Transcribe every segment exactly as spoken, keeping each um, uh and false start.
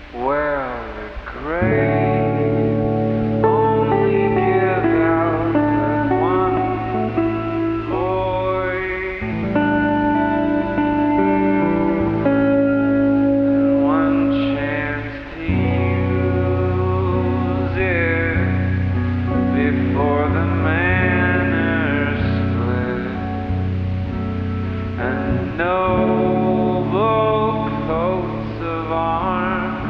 Well, the grave only give out that one voice and one chance to use it before the manners split and noble coats of arms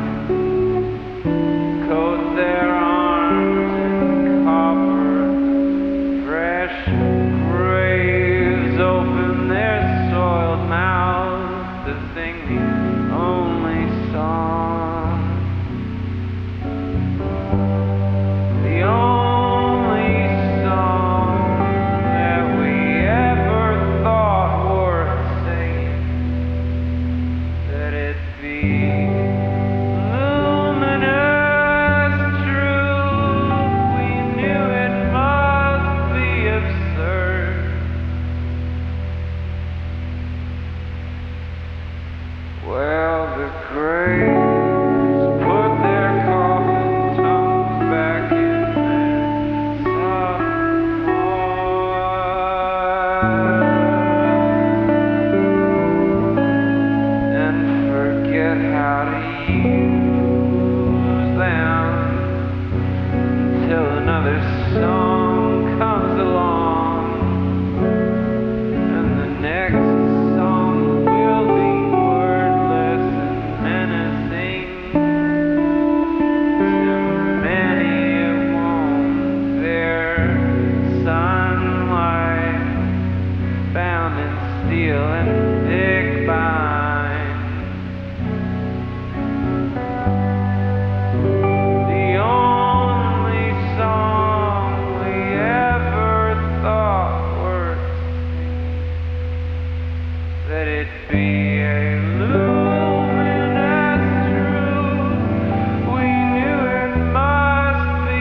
coat their arms in copper. Fresh graves open their soiled mouths to sing the only song, the only song that we ever thought worth singing, that it be well, the graves put their coffin tongues back in their soft voice and forget how to use them until another song comes along, and the next song will be steel and thick bind. The only song we ever thought worth singing, that it be a luminous truth. We knew it must be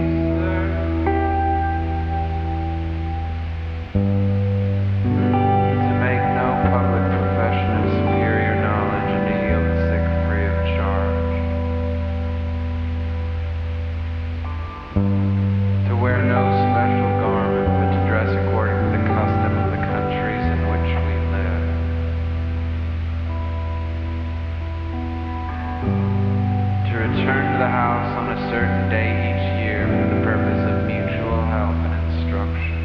to wear no special garment, but to dress according to the custom of the countries in which we live. To return to the house on a certain day each year for the purpose of mutual help and instruction.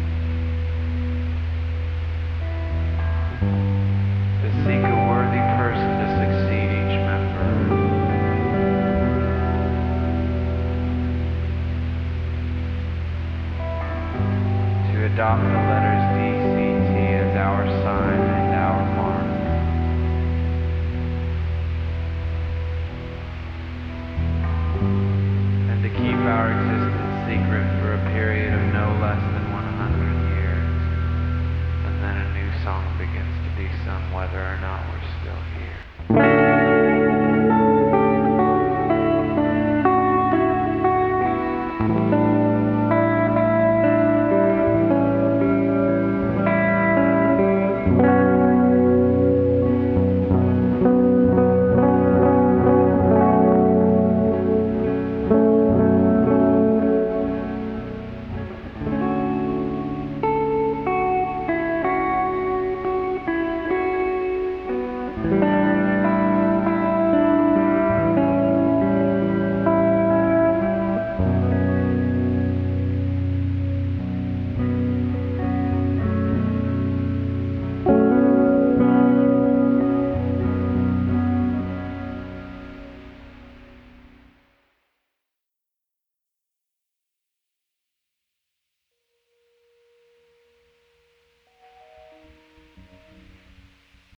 To seek a worthy person to succeed each member. To adopt the letters D C T as our sign and our mark. And to keep our existence secret for a period of no less than one hundred years. And then a new song begins to be sung whether or not